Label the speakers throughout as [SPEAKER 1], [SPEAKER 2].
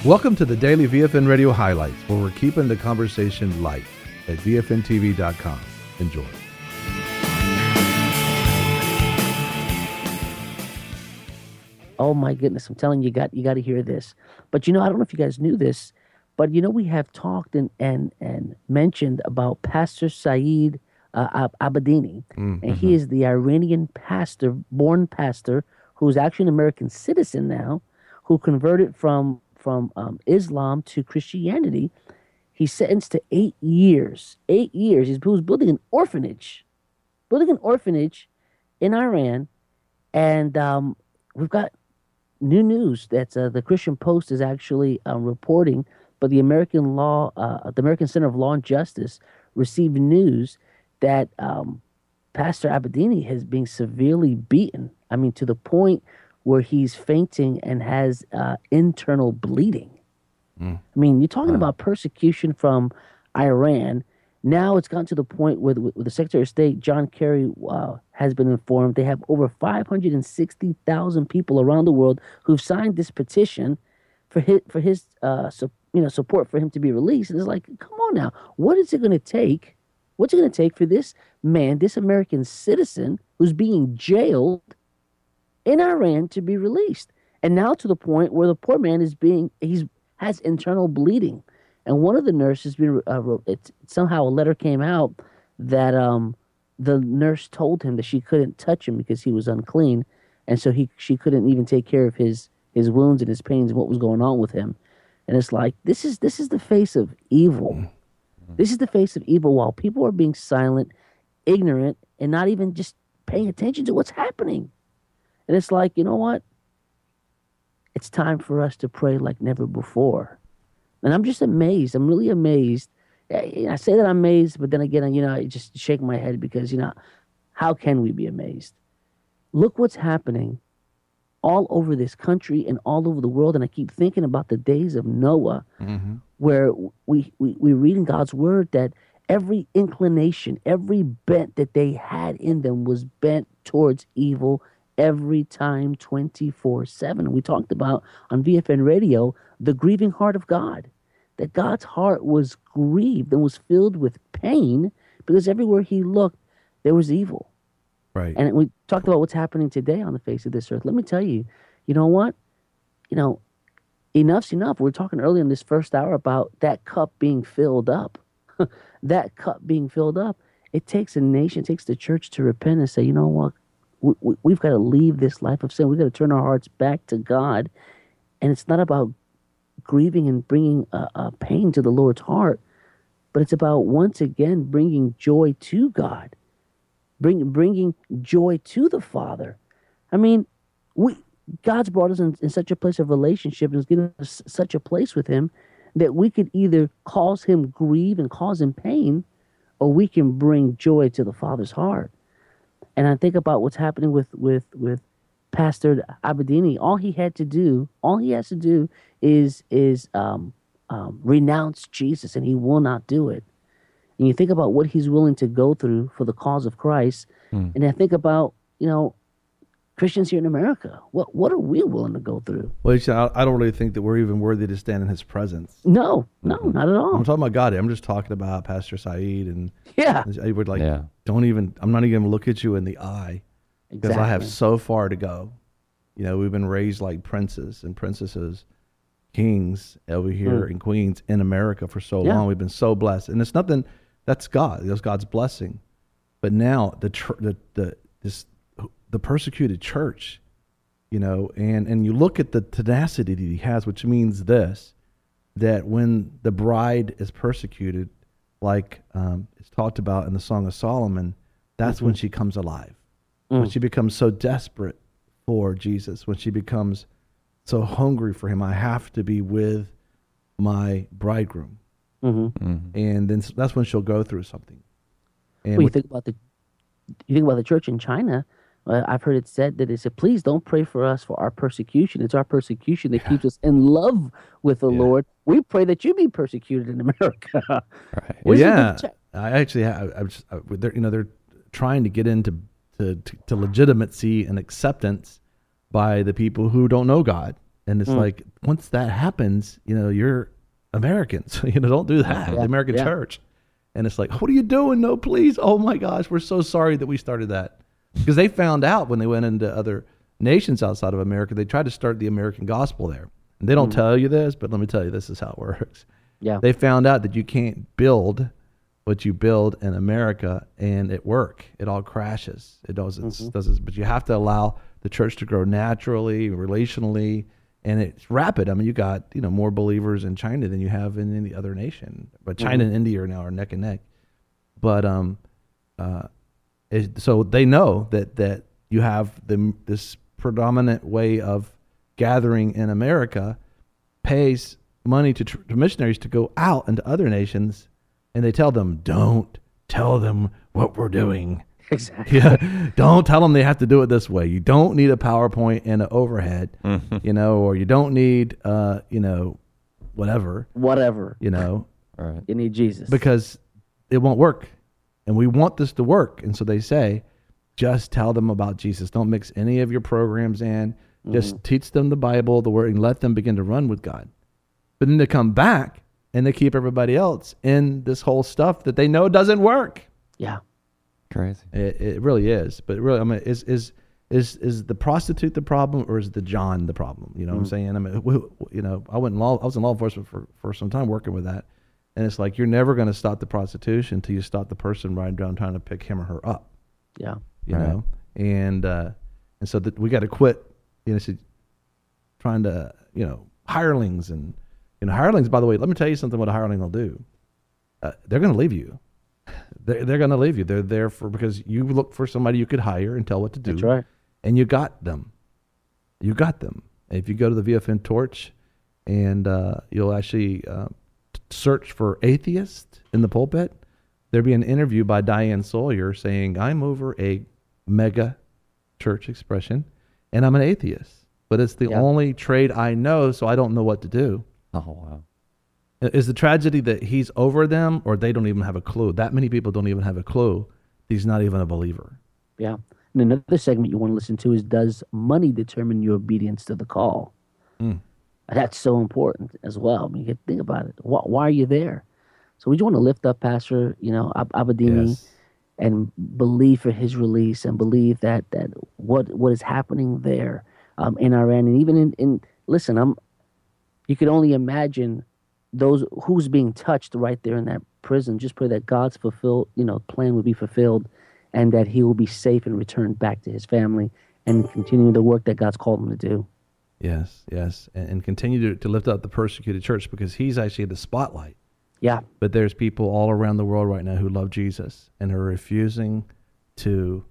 [SPEAKER 1] Welcome to the Daily VFN Radio Highlights, where we're keeping the conversation light at VFNTV.com. Enjoy.
[SPEAKER 2] Oh my goodness, I'm telling you, you got to hear this. But I don't know if you guys knew this, but we have talked and mentioned about Pastor Saeed Abedini, and he is the Iranian pastor, born pastor, who's actually an American citizen now, who converted from Islam to Christianity. He's sentenced to 8 years. 8 years. He was building an orphanage in Iran, and we've got new news that the Christian Post is actually reporting, but the American Center of Law and Justice received news that Pastor Abedini has been severely beaten. I mean, to the point where he's fainting and has internal bleeding. I mean, you're talking about persecution from Iran. Now it's gotten to the point where the Secretary of State, John Kerry, has been informed they have over 560,000 people around the world who've signed this petition for his support for him to be released. And it's like, come on now, what is it going to take? What's it going to take for this man, this American citizen who's being jailed in Iran, to be released? And now to the point where the poor man has internal bleeding. And one of the nurses, somehow a letter came out that the nurse told him that she couldn't touch him because he was unclean, and so she couldn't even take care of his wounds and his pains and what was going on with him. And it's like, this is the face of evil. This is the face of evil while people are being silent, ignorant, and not even just paying attention to what's happening. And it's like, you know what? It's time for us to pray like never before. And I'm just amazed. I'm really amazed. I say that I'm amazed, but then again, I just shake my head because, how can we be amazed? Look what's happening all over this country and all over the world. And I keep thinking about the days of Noah, where we read in God's word that every inclination, every bent that they had in them was bent towards evil every time, 24/7. We talked about on VFN Radio, the grieving heart of God, that God's heart was grieved and was filled with pain because everywhere he looked, there was evil.
[SPEAKER 1] Right.
[SPEAKER 2] And we talked about what's happening today on the face of this earth. Let me tell you, you know what? Enough's enough. We were talking earlier in this first hour about that cup being filled up. That cup being filled up. It takes a nation, it takes the church to repent and say, you know what? We've got to leave this life of sin. We've got to turn our hearts back to God. And it's not about grieving and bringing pain to the Lord's heart, but it's about, once again, bringing joy to God, bringing joy to the Father. I mean, God's brought us in such a place of relationship and has given us such a place with him that we could either cause him grief and cause him pain, or we can bring joy to the Father's heart. And I think about what's happening with Pastor Abedini. All he has to do is renounce Jesus, and he will not do it. And you think about what he's willing to go through for the cause of Christ, and I think about Christians here in America. What are we willing to go through?
[SPEAKER 1] Well, I don't really think that we're even worthy to stand in his presence.
[SPEAKER 2] No, not at all.
[SPEAKER 1] I'm talking about God. I'm just talking about Pastor Saeed, and I would don't even. I'm not even going to look at you in the eye because I have so far to go. We've been raised like princes and princesses, kings over here and queens in America for so long. We've been so blessed, and it's nothing. That's God. That's God's blessing. But now the persecuted church, and you look at the tenacity that he has, which means that when the bride is persecuted, like it's talked about in the Song of Solomon, that's when she comes alive. When she becomes so desperate for Jesus, when she becomes so hungry for him, I have to be with my bridegroom. And then that's when she'll go through something. And
[SPEAKER 2] you think about the church in China. I've heard it said that it said, please don't pray for us for our persecution. It's our persecution that keeps us in love with the Lord. We pray that you be persecuted in America.
[SPEAKER 1] Right. Well, I actually, they're trying to get into legitimacy and acceptance by the people who don't know God. And it's like, once that happens, you're Americans. Don't do that. The American church. And it's like, what are you doing? No, please. Oh my gosh, we're so sorry that we started that. Because they found out when they went into other nations outside of America, they tried to start the American gospel there. And they don't tell you this, but let me tell you, this is how it works.
[SPEAKER 2] Yeah.
[SPEAKER 1] They found out that you can't build what you build in America and it work. It all crashes. It doesn't, but you have to allow the church to grow naturally, relationally, and it's rapid. I mean, you got, more believers in China than you have in any other nation. But China and India are now neck and neck. But so they know that you have this predominant way of gathering in America pays money to missionaries to go out into other nations, and they tell them, don't tell them what we're doing.
[SPEAKER 2] Exactly.
[SPEAKER 1] Yeah. Don't tell them they have to do it this way. You don't need a PowerPoint and an overhead, or you don't need, whatever.
[SPEAKER 2] Whatever.
[SPEAKER 1] Right.
[SPEAKER 2] You need Jesus.
[SPEAKER 1] Because it won't work. And we want this to work. And so they say, just tell them about Jesus. Don't mix any of your programs in. Just teach them the Bible, the Word, and let them begin to run with God. But then they come back and they keep everybody else in this whole stuff that they know doesn't work.
[SPEAKER 2] Yeah.
[SPEAKER 3] Crazy.
[SPEAKER 1] It really is. But really, I mean, is the prostitute the problem, or is the John the problem? You know what I'm saying? I mean, I was in law enforcement for some time working with that. And it's like, you're never going to stop the prostitution until you stop the person riding down trying to pick him or her up.
[SPEAKER 2] Yeah.
[SPEAKER 1] You know? And so that we got to quit, trying to, hirelings and, hirelings, by the way, let me tell you something what a hireling will do. They're going to leave you. They're going to leave you. They're there because you look for somebody you could hire and tell what to do.
[SPEAKER 2] That's right.
[SPEAKER 1] And you got them. You got them. And if you go to the VFN Torch and you'll actually search for atheist in the pulpit, there'll be an interview by Diane Sawyer saying, I'm over a mega church expression and I'm an atheist. But it's the only trade I know, so I don't know what to do.
[SPEAKER 3] Oh, wow.
[SPEAKER 1] Is the tragedy that he's over them, or they don't even have a clue? That many people don't even have a clue. He's not even a believer.
[SPEAKER 2] Yeah. And another segment you want to listen to is, does money determine your obedience to the call? That's so important as well. I mean, you think about it. Why are you there? So we just want to lift up Pastor, Abedini, and believe for his release, and believe that what is happening there in Iran, and even in listen, you could only imagine those who's being touched right there in that prison. Just pray that God's plan would be fulfilled, and that he will be safe and returned back to his family and continue the work that God's called him to do.
[SPEAKER 1] Yes, and continue to lift up the persecuted church, because he's actually the spotlight.
[SPEAKER 2] Yeah.
[SPEAKER 1] But there's people all around the world right now who love Jesus and are refusing to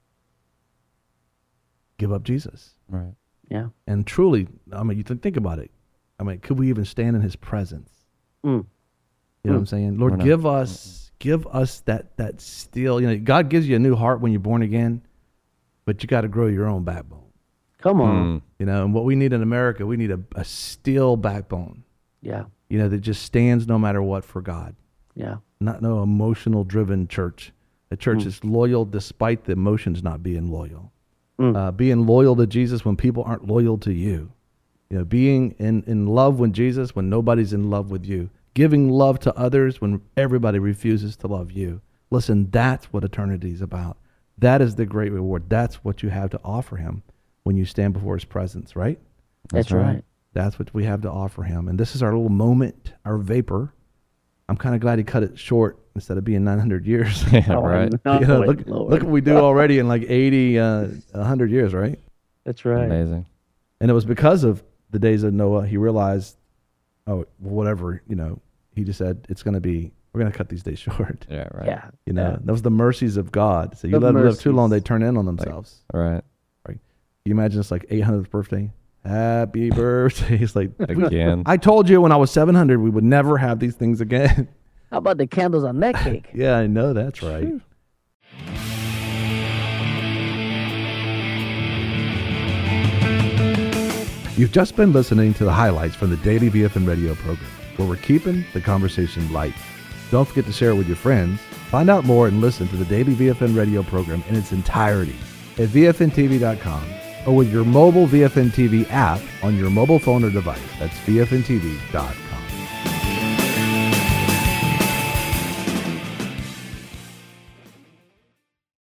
[SPEAKER 1] give up Jesus.
[SPEAKER 3] Right.
[SPEAKER 2] Yeah.
[SPEAKER 1] And truly, I mean, you think about it. I mean, could we even stand in his presence? You know what I'm saying? Lord, give us that steel. God gives you a new heart when you're born again, but you got to grow your own backbone.
[SPEAKER 2] Come on.
[SPEAKER 1] And what we need in America, we need a steel backbone.
[SPEAKER 2] Yeah.
[SPEAKER 1] That just stands no matter what for God.
[SPEAKER 2] Yeah.
[SPEAKER 1] Not no emotional driven church. A church is loyal despite the emotions not being loyal. Being loyal to Jesus when people aren't loyal to you. Being in love with Jesus when nobody's in love with you. Giving love to others when everybody refuses to love you. Listen, that's what eternity is about. That is the great reward. That's what you have to offer him when you stand before his presence, right?
[SPEAKER 2] That's right.
[SPEAKER 1] That's what we have to offer him. And this is our little moment, our vapor. I'm kind of glad he cut it short instead of being 900 years.
[SPEAKER 3] Yeah, right.
[SPEAKER 1] Look what we do already in like 80, 100 years, right?
[SPEAKER 2] That's right.
[SPEAKER 3] Amazing.
[SPEAKER 1] And it was because of the days of Noah, he realized, whatever, he just said, we're going to cut these days short.
[SPEAKER 3] Yeah, right.
[SPEAKER 2] Yeah.
[SPEAKER 1] That was the mercies of God. So you let them live too long, they turn in on themselves.
[SPEAKER 3] Right.
[SPEAKER 1] Can you imagine it's like 800th birthday? Happy birthday. It's like,
[SPEAKER 3] again.
[SPEAKER 1] I told you when I was 700, we would never have these things again.
[SPEAKER 2] How about the candles on that cake?
[SPEAKER 1] Yeah, I know. That's right. You've just been listening to the highlights from the Daily VFN Radio program, where we're keeping the conversation light. Don't forget to share it with your friends. Find out more and listen to the Daily VFN Radio program in its entirety at VFNTV.com or with your mobile VFN TV app on your mobile phone or device. That's VFNTV.com.